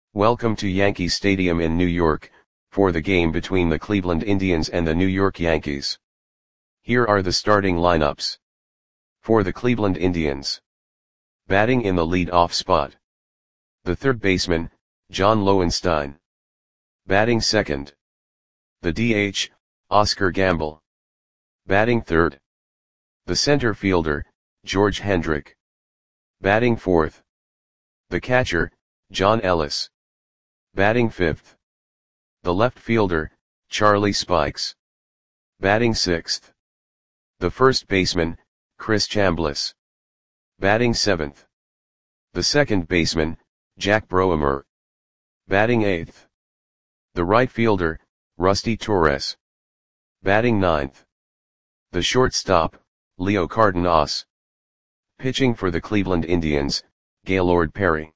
Welcome to Yankee Stadium in New York, for the game between the Cleveland Indians and the New York Yankees. Here are the starting lineups. For the Cleveland Indians. Batting in the lead-off spot. The third baseman, John Lowenstein. Batting second. The DH, Oscar Gamble. Batting third. The center fielder, George Hendrick. Batting fourth. The catcher, John Ellis. Batting fifth. The left fielder, Charlie Spikes. Batting sixth. The first baseman, Chris Chambliss. Batting seventh. The second baseman, Jack Broemer. Batting eighth. The right fielder, Rusty Torres. Batting ninth. The shortstop, Leo Cardenas. Pitching for the Cleveland Indians, Gaylord Perry.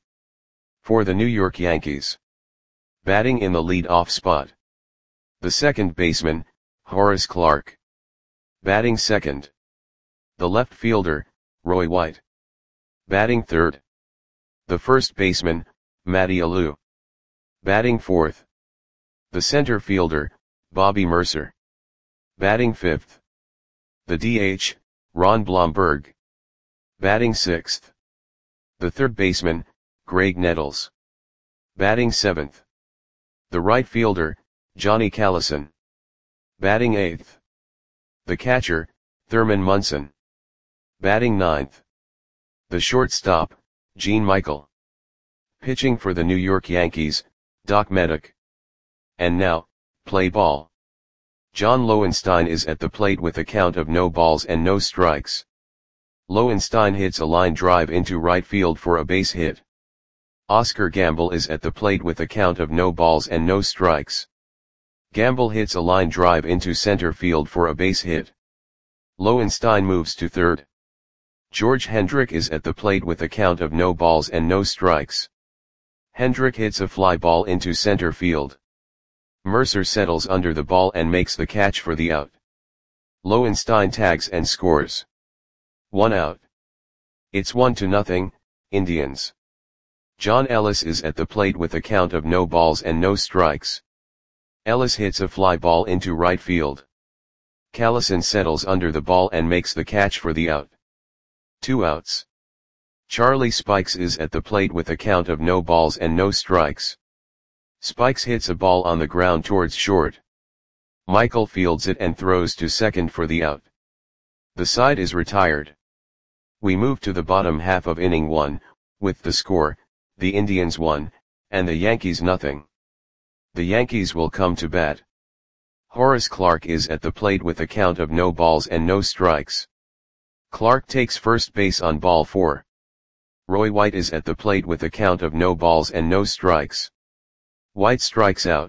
For the New York Yankees. Batting in the lead-off spot. The second baseman, Horace Clarke. Batting second. The left fielder, Roy White. Batting third. The first baseman, Matty Alou. Batting fourth. The center fielder, Bobby Murcer. Batting fifth. The DH, Ron Blomberg. Batting sixth. The third baseman, Greg Nettles. Batting seventh. The right fielder, Johnny Callison. Batting eighth. The catcher, Thurman Munson. Batting ninth. The shortstop, Gene Michael. Pitching for the New York Yankees, Doc Meddick. And now, play ball. John Lowenstein is at the plate with a count of no balls and no strikes. Lowenstein hits a line drive into right field for a base hit. Oscar Gamble is at the plate with a count of no balls and no strikes. Gamble hits a line drive into center field for a base hit. Lowenstein moves to third. George Hendrick is at the plate with a count of no balls and no strikes. Hendrick hits a fly ball into center field. Murcer settles under the ball and makes the catch for the out. Lowenstein tags and scores. 1 out. It's 1-0, Indians. John Ellis is at the plate with a count of no balls and no strikes. Ellis hits a fly ball into right field. Callison settles under the ball and makes the catch for the out. 2 outs. Charlie Spikes is at the plate with a count of no balls and no strikes. Spikes hits a ball on the ground towards short. Michael fields it and throws to second for the out. The side is retired. We move to the bottom half of inning 1, with the score, the Indians 1, and the Yankees 0. The Yankees will come to bat. Horace Clarke is at the plate with a count of no balls and no strikes. Clarke takes first base on ball 4. Roy White is at the plate with a count of no balls and no strikes. White strikes out.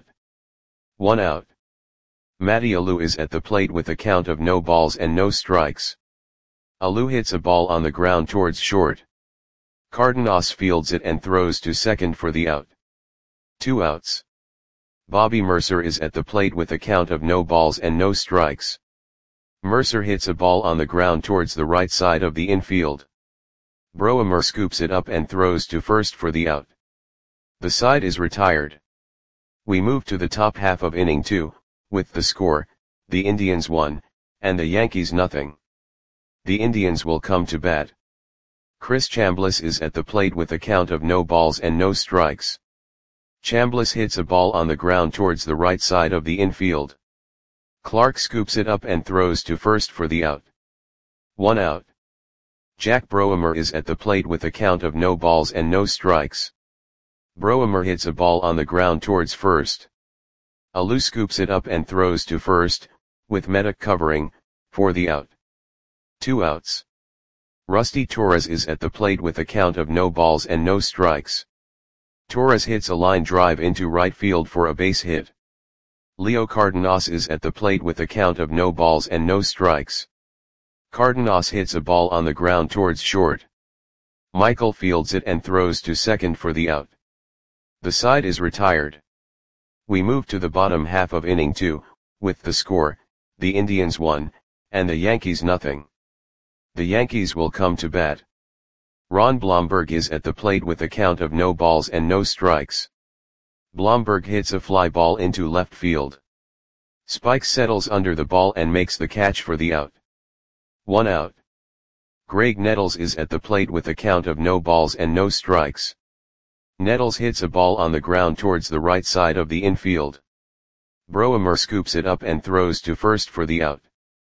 1 out. Matty Alou is at the plate with a count of no balls and no strikes. Alou hits a ball on the ground towards short. Cardenas fields it and throws to second for the out. 2 outs. Bobby Murcer is at the plate with a count of no balls and no strikes. Murcer hits a ball on the ground towards the right side of the infield. Broemer scoops it up and throws to first for the out. The side is retired. We move to the top half of inning 2, with the score, the Indians 1, and the Yankees 0. The Indians will come to bat. Chris Chambliss is at the plate with a count of no balls and no strikes. Chambliss hits a ball on the ground towards the right side of the infield. Clarke scoops it up and throws to first for the out. 1 out. Jack Broemer is at the plate with a count of no balls and no strikes. Broemer hits a ball on the ground towards first. Alou scoops it up and throws to first, with Meddick covering, for the out. 2 outs. Rusty Torres is at the plate with a count of no balls and no strikes. Torres hits a line drive into right field for a base hit. Leo Cardenas is at the plate with a count of no balls and no strikes. Cardenas hits a ball on the ground towards short. Michael fields it and throws to second for the out. The side is retired. We move to the bottom half of inning 2, with the score, the Indians 1, and the Yankees 0. The Yankees will come to bat. Ron Blomberg is at the plate with a count of no balls and no strikes. Blomberg hits a fly ball into left field. Spikes settles under the ball and makes the catch for the out. 1 out. Greg Nettles is at the plate with a count of no balls and no strikes. Nettles hits a ball on the ground towards the right side of the infield. Broemer scoops it up and throws to first for the out.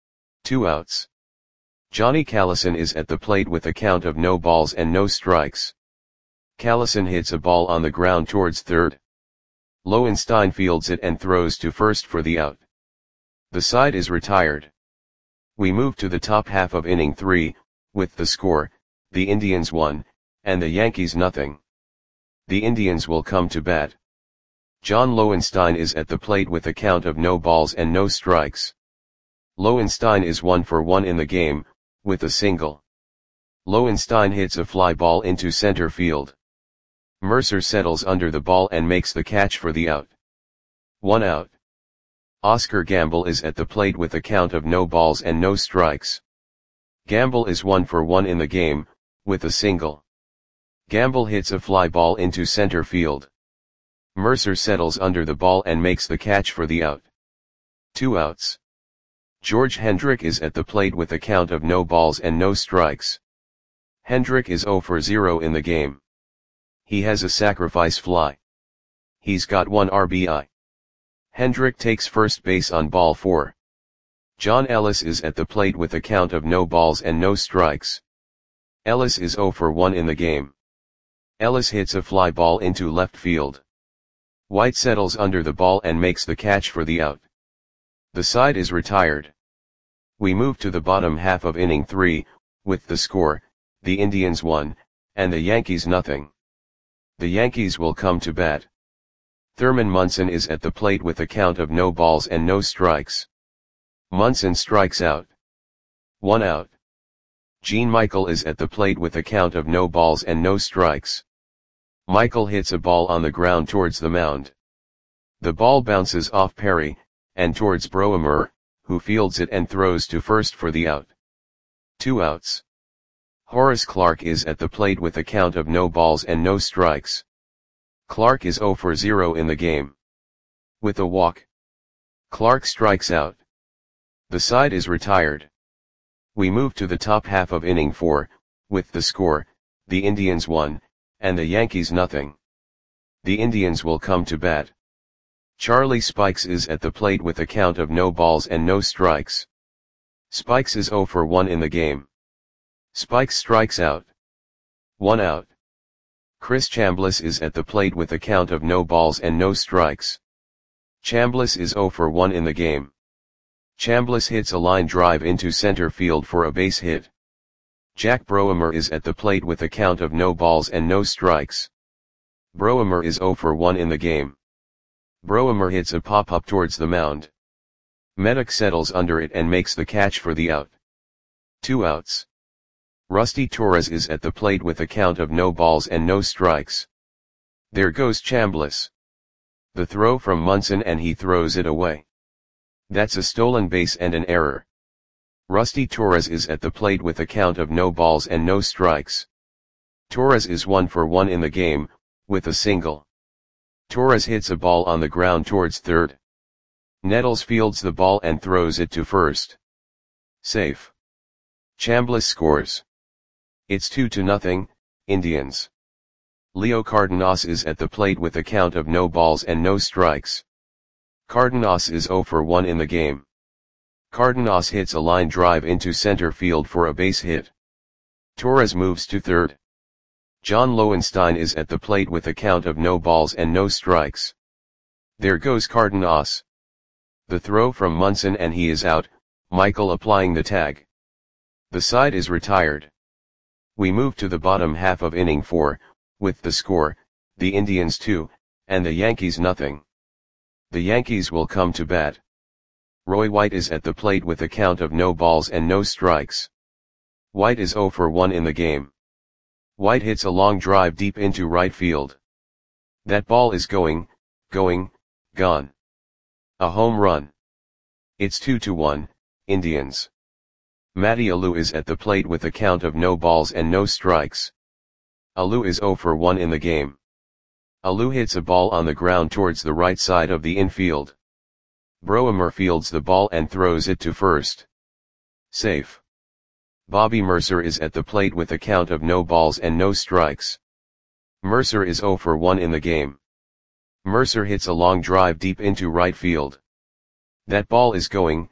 2 outs. Johnny Callison is at the plate with a count of no balls and no strikes. Callison hits a ball on the ground towards third. Lowenstein fields it and throws to first for the out. The side is retired. We move to the top half of inning 3, with the score, the Indians 1, and the Yankees nothing. The Indians will come to bat. John Lowenstein is at the plate with a count of no balls and no strikes. Lowenstein is 1 for 1 in the game, with a single. Lowenstein hits a fly ball into center field. Mercer settles under the ball and makes the catch for the out. 1 out. Oscar Gamble is at the plate with a count of no balls and no strikes. Gamble is 1 for 1 in the game, with a single. Gamble hits a fly ball into center field. Mercer settles under the ball and makes the catch for the out. 2 outs. George Hendrick is at the plate with a count of no balls and no strikes. Hendrick is 0 for 0 in the game. He has a sacrifice fly. He's got 1 RBI. Hendrick takes first base on ball 4. John Ellis is at the plate with a count of no balls and no strikes. Ellis is 0 for 1 in the game. Ellis hits a fly ball into left field. White settles under the ball and makes the catch for the out. The side is retired. We move to the bottom half of inning 3, with the score, the Indians 1, and the Yankees nothing. The Yankees will come to bat. Thurman Munson is at the plate with a count of no balls and no strikes. Munson strikes out. 1 out. Gene Michael is at the plate with a count of no balls and no strikes. Michael hits a ball on the ground towards the mound. The ball bounces off Perry, and towards Broemer, who fields it and throws to first for the out. 2 outs. Horace Clarke is at the plate with a count of no balls and no strikes. Clarke is 0 for 0 in the game. With a walk, Clarke strikes out. The side is retired. We move to the top half of inning 4, with the score, the Indians 1, and the Yankees nothing. The Indians will come to bat. Charlie Spikes is at the plate with a count of no balls and no strikes. Spikes is 0 for 1 in the game. Spikes strikes out. 1 out. Chris Chambliss is at the plate with a count of no balls and no strikes. Chambliss is 0 for 1 in the game. Chambliss hits a line drive into center field for a base hit. Jack Broemer is at the plate with a count of no balls and no strikes. Broemer is 0 for 1 in the game. Broemer hits a pop-up towards the mound. Medic settles under it and makes the catch for the out. 2 outs. Rusty Torres is at the plate with a count of no balls and no strikes. There goes Chambliss. The throw from Munson and he throws it away. That's a stolen base and an error. Rusty Torres is at the plate with a count of no balls and no strikes. Torres is 1 for 1 in the game, with a single. Torres hits a ball on the ground towards third. Nettles fields the ball and throws it to first. Safe. Chambliss scores. It's 2-0, Indians. Leo Cardenas is at the plate with a count of no balls and no strikes. Cardenas is 0 for 1 in the game. Cardenas hits a line drive into center field for a base hit. Torres moves to third. John Lowenstein is at the plate with a count of no balls and no strikes. There goes Cardenas. The throw from Munson and he is out, Michael applying the tag. The side is retired. We move to the bottom half of inning 4, with the score, the Indians 2, and the Yankees nothing. The Yankees will come to bat. Roy White is at the plate with a count of no balls and no strikes. White is 0 for 1 in the game. White hits a long drive deep into right field. That ball is gone. A home run. It's 2-1, Indians. Matty Alou is at the plate with a count of no balls and no strikes. Alou is 0 for 1 in the game. Alou hits a ball on the ground towards the right side of the infield. Broemer fields the ball and throws it to first. Safe. Bobby Mercer is at the plate with a count of no balls and no strikes. Mercer is 0 for 1 in the game. Mercer hits a long drive deep into right field. That ball is gone.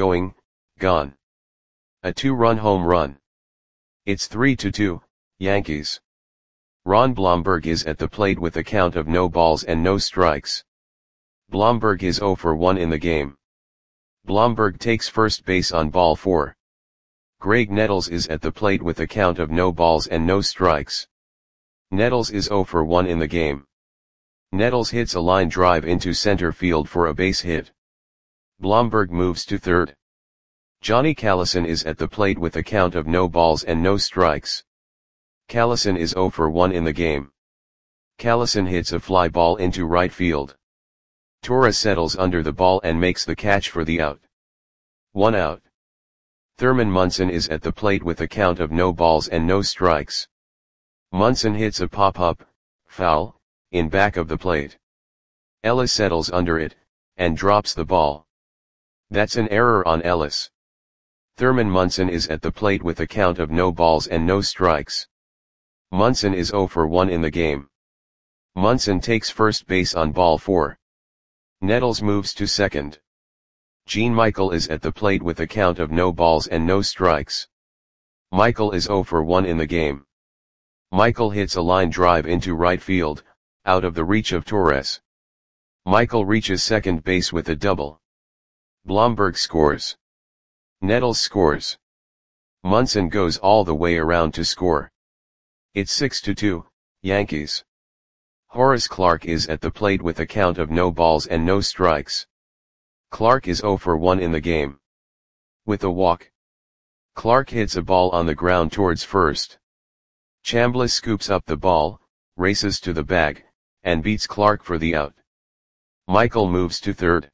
A 2-run home run. It's 3-2, Yankees. Ron Blomberg is at the plate with a count of no balls and no strikes. Blomberg is 0 for 1 in the game. Blomberg takes first base on ball 4. Greg Nettles is at the plate with a count of no balls and no strikes. Nettles is 0 for 1 in the game. Nettles hits a line drive into center field for a base hit. Blomberg moves to third. Johnny Callison is at the plate with a count of no balls and no strikes. Callison is 0 for 1 in the game. Callison hits a fly ball into right field. Torres settles under the ball and makes the catch for the out. 1 out. Thurman Munson is at the plate with a count of no balls and no strikes. Munson hits a pop-up, foul, in back of the plate. Ellis settles under it, and drops the ball. That's an error on Ellis. Thurman Munson is at the plate with a count of no balls and no strikes. Munson is 0 for 1 in the game. Munson takes first base on ball 4. Nettles moves to second. Gene Michael is at the plate with a count of no balls and no strikes. Michael is 0 for 1 in the game. Michael hits a line drive into right field, out of the reach of Torres. Michael reaches second base with a double. Blomberg scores. Nettles scores. Munson goes all the way around to score. It's 6-2, Yankees. Horace Clarke is at the plate with a count of no balls and no strikes. Clarke is 0 for 1 in the game. With a walk. Clarke hits a ball on the ground towards first. Chambliss scoops up the ball, races to the bag, and beats Clarke for the out. Michael moves to third.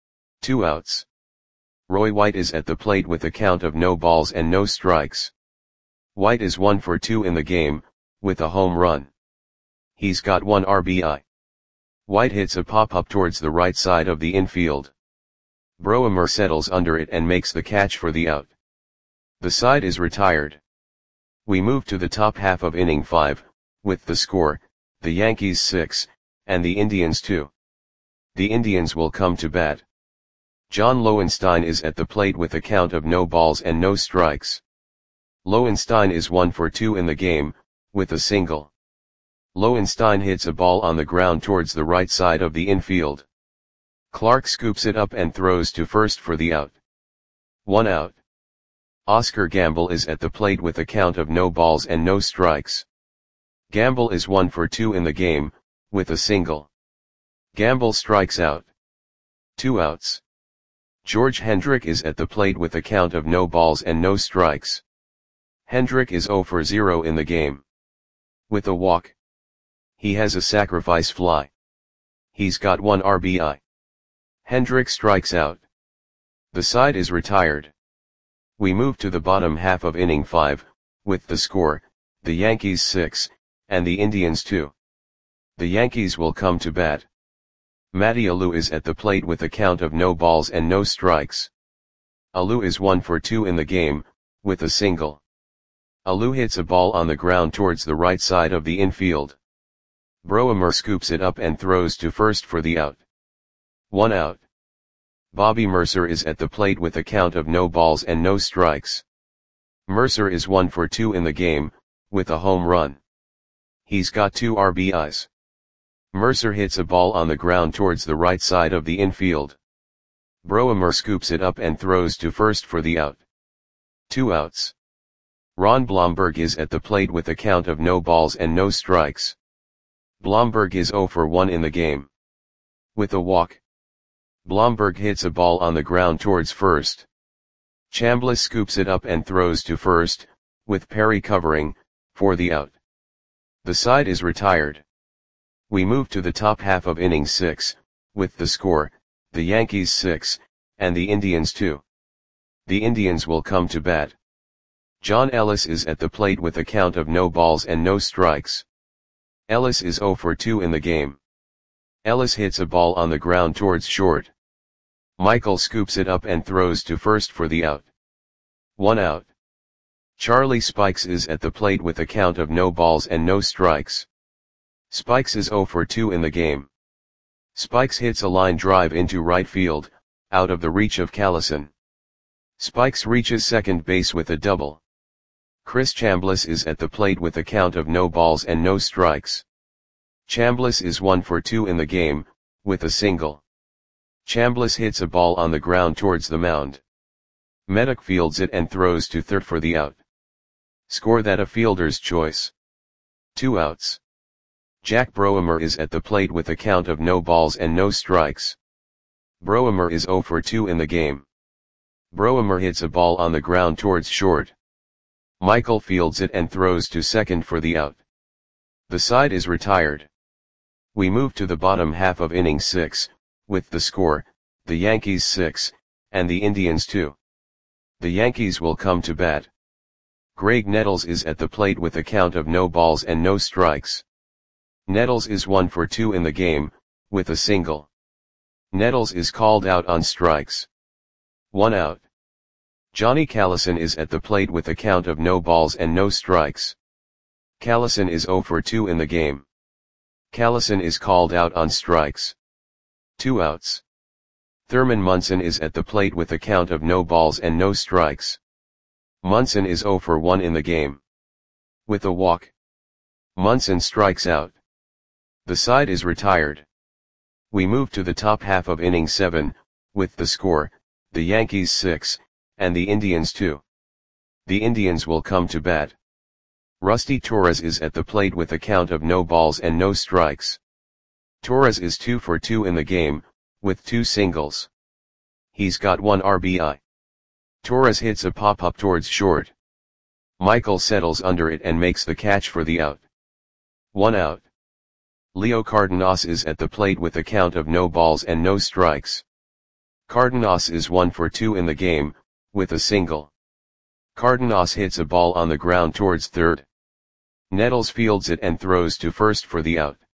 2 outs. Roy White is at the plate with a count of no balls and no strikes. White is 1 for 2 in the game, with a home run. He's got 1 RBI. White hits a pop-up towards the right side of the infield. Broemer settles under it and makes the catch for the out. The side is retired. We move to the top half of inning 5, with the score, the Yankees 6, and the Indians 2. The Indians will come to bat. John Lowenstein is at the plate with a count of no balls and no strikes. Lowenstein is 1 for 2 in the game, with a single. Lowenstein hits a ball on the ground towards the right side of the infield. Clarke scoops it up and throws to first for the out. 1 out. Oscar Gamble is at the plate with a count of no balls and no strikes. Gamble is 1 for 2 in the game, with a single. Gamble strikes out. 2 outs. George Hendrick is at the plate with a count of no balls and no strikes. Hendrick is 0 for 0 in the game. With a walk. He has a sacrifice fly. He's got 1 RBI. Hendrick strikes out. The side is retired. We move to the bottom half of inning 5, with the score, the Yankees 6, and the Indians 2. The Yankees will come to bat. Matty Alou is at the plate with a count of no balls and no strikes. Alou is 1 for 2 in the game, with a single. Alou hits a ball on the ground towards the right side of the infield. Broemer scoops it up and throws to first for the out. 1 out. Bobby Mercer is at the plate with a count of no balls and no strikes. Mercer is 1 for 2 in the game, with a home run. He's got 2 RBIs. Mercer hits a ball on the ground towards the right side of the infield. Broemer scoops it up and throws to first for the out. 2 outs. Ron Blomberg is at the plate with a count of no balls and no strikes. Blomberg is 0 for 1 in the game. With a walk. Blomberg hits a ball on the ground towards first. Chambliss scoops it up and throws to first, with Perry covering, for the out. The side is retired. We move to the top half of inning 6, with the score, the Yankees 6, and the Indians 2. The Indians will come to bat. John Ellis is at the plate with a count of no balls and no strikes. Ellis is 0 for 2 in the game. Ellis hits a ball on the ground towards short. Michael scoops it up and throws to first for the out. 1 out. Charlie Spikes is at the plate with a count of no balls and no strikes. Spikes is 0 for 2 in the game. Spikes hits a line drive into right field, out of the reach of Callison. Spikes reaches second base with a double. Chris Chambliss is at the plate with a count of no balls and no strikes. Chambliss is 1 for 2 in the game, with a single. Chambliss hits a ball on the ground towards the mound. Meddock fields it and throws to third for the out. Score that a fielder's choice. 2 outs. Jack Broemer is at the plate with a count of no balls and no strikes. Broemer is 0 for 2 in the game. Broemer hits a ball on the ground towards short. Michael fields it and throws to second for the out. The side is retired. We move to the bottom half of inning 6, with the score, the Yankees 6, and the Indians 2. The Yankees will come to bat. Greg Nettles is at the plate with a count of no balls and no strikes. Nettles is 1 for 2 in the game, with a single. Nettles is called out on strikes. 1 out. Johnny Callison is at the plate with a count of no balls and no strikes. Callison is 0 for 2 in the game. Callison is called out on strikes. 2 outs. Thurman Munson is at the plate with a count of no balls and no strikes. Munson is 0 for 1 in the game. With a walk. Munson strikes out. The side is retired. We move to the top half of inning 7, with the score, the Yankees 6, and the Indians 2. The Indians will come to bat. Rusty Torres is at the plate with a count of no balls and no strikes. Torres is 2 for 2 in the game, with 2 singles. He's got 1 RBI. Torres hits a pop-up towards short. Michael settles under it and makes the catch for the out. 1 out. Leo Cardenas is at the plate with a count of no balls and no strikes. Cardenas is 1 for 2 in the game, with a single. Cardenas hits a ball on the ground towards third. Nettles fields it and throws to first for the out.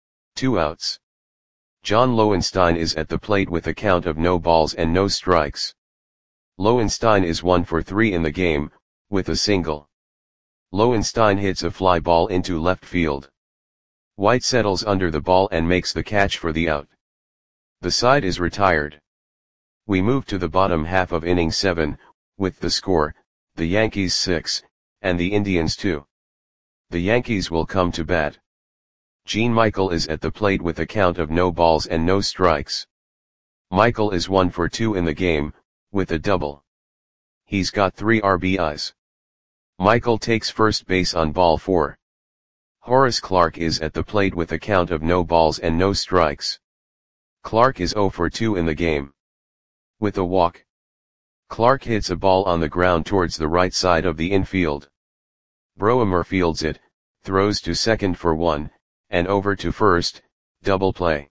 2 outs. John Lowenstein is at the plate with a count of no balls and no strikes. Lowenstein is 1 for 3 in the game, with a single. Lowenstein hits a fly ball into left field. White settles under the ball and makes the catch for the out. The side is retired. We move to the bottom half of inning 7, with the score, the Yankees 6, and the Indians 2. The Yankees will come to bat. Gene Michael is at the plate with a count of no balls and no strikes. Michael is 1 for 2 in the game, with a double. He's got 3 RBIs. Michael takes first base on ball 4. Horace Clarke is at the plate with a count of no balls and no strikes. Clarke is 0 for 2 in the game. With a walk. Clarke hits a ball on the ground towards the right side of the infield. Broemer fields it, throws to second for 1, and over to first, double play.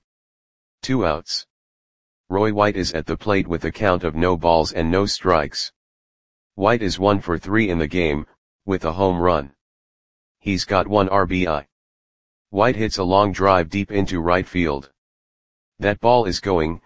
2 outs. Roy White is at the plate with a count of no balls and no strikes. White is 1 for 3 in the game, with a home run. He's got 1 RBI. White hits a long drive deep into right field. That ball is going,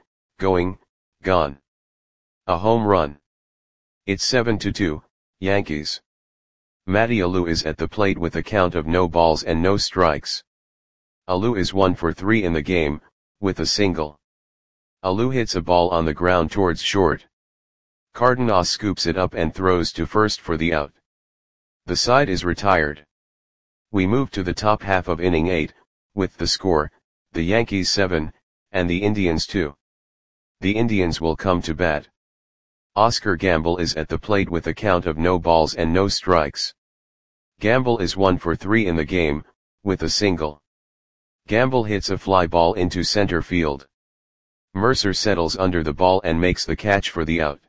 gone. A home run. It's 7-2, Yankees. Matty Alou is at the plate with a count of no balls and no strikes. Alou is 1 for 3 in the game, with a single. Alou hits a ball on the ground towards short. Cardenas scoops it up and throws to first for the out. The side is retired. We move to the top half of inning 8, with the score, the Yankees 7, and the Indians 2. The Indians will come to bat. Oscar Gamble is at the plate with a count of no balls and no strikes. Gamble is 1 for 3 in the game, with a single. Gamble hits a fly ball into center field. Mercer settles under the ball and makes the catch for the out.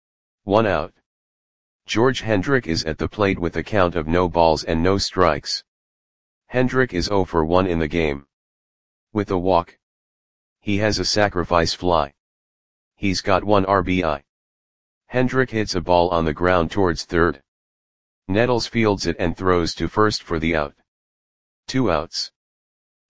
1 out. George Hendrick is at the plate with a count of no balls and no strikes. Hendrick is 0 for 1 in the game. With a walk. He has a sacrifice fly. He's got 1 RBI. Hendrick hits a ball on the ground towards third. Nettles fields it and throws to first for the out. 2 outs.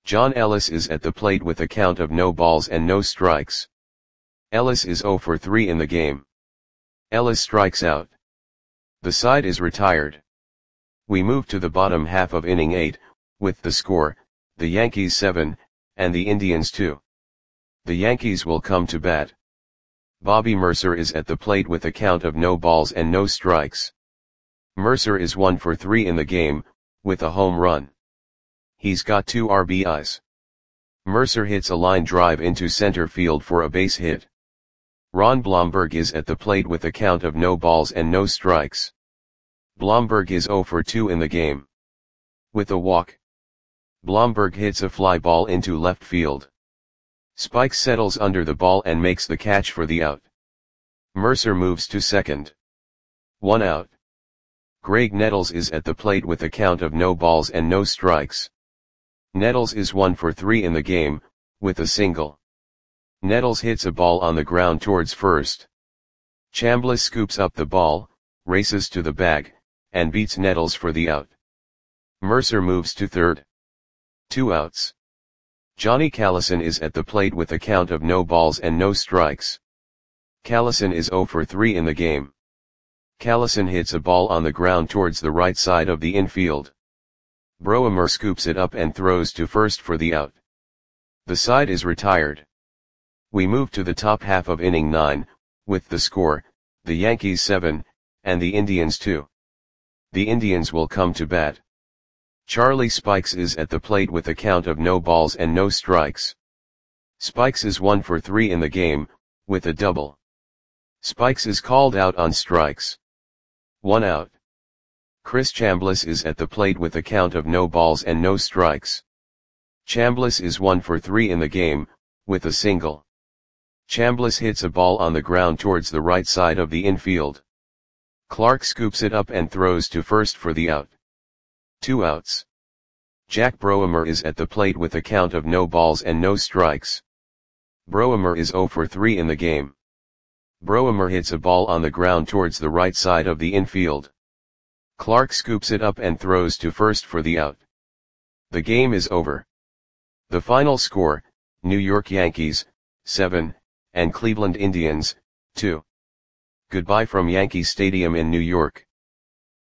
John Ellis is at the plate with a count of no balls and no strikes. Ellis is 0 for 3 in the game. Ellis strikes out. The side is retired. We move to the bottom half of inning 8, with the score, the Yankees 7, and the Indians 2. The Yankees will come to bat. Bobby Mercer is at the plate with a count of no balls and no strikes. Mercer is 1 for 3 in the game, with a home run. He's got 2 RBIs. Mercer hits a line drive into center field for a base hit. Ron Blomberg is at the plate with a count of no balls and no strikes. Blomberg is 0 for 2 in the game. With a walk. Blomberg hits a fly ball into left field. Spikes settles under the ball and makes the catch for the out. Mercer moves to second. 1 out. Greg Nettles is at the plate with a count of no balls and no strikes. Nettles is 1 for 3 in the game, with a single. Nettles hits a ball on the ground towards first. Chambliss scoops up the ball, races to the bag, and beats Nettles for the out. Mercer moves to third. 2 outs. Johnny Callison is at the plate with a count of no balls and no strikes. Callison is 0 for 3 in the game. Callison hits a ball on the ground towards the right side of the infield. Broemer scoops it up and throws to first for the out. The side is retired. We move to the top half of inning 9, with the score, the Yankees 7, and the Indians 2. The Indians will come to bat. Charlie Spikes is at the plate with a count of no balls and no strikes. Spikes is 1 for 3 in the game, with a double. Spikes is called out on strikes. 1 out. Chris Chambliss is at the plate with a count of no balls and no strikes. Chambliss is 1 for 3 in the game, with a single. Chambliss hits a ball on the ground towards the right side of the infield. Clark scoops it up and throws to first for the out. 2 outs. Jack Broemer is at the plate with a count of no balls and no strikes. Broemer is 0 for 3 in the game. Broemer hits a ball on the ground towards the right side of the infield. Clark scoops it up and throws to first for the out. The game is over. The final score, New York Yankees, 7, and Cleveland Indians, 2. Goodbye from Yankee Stadium in New York.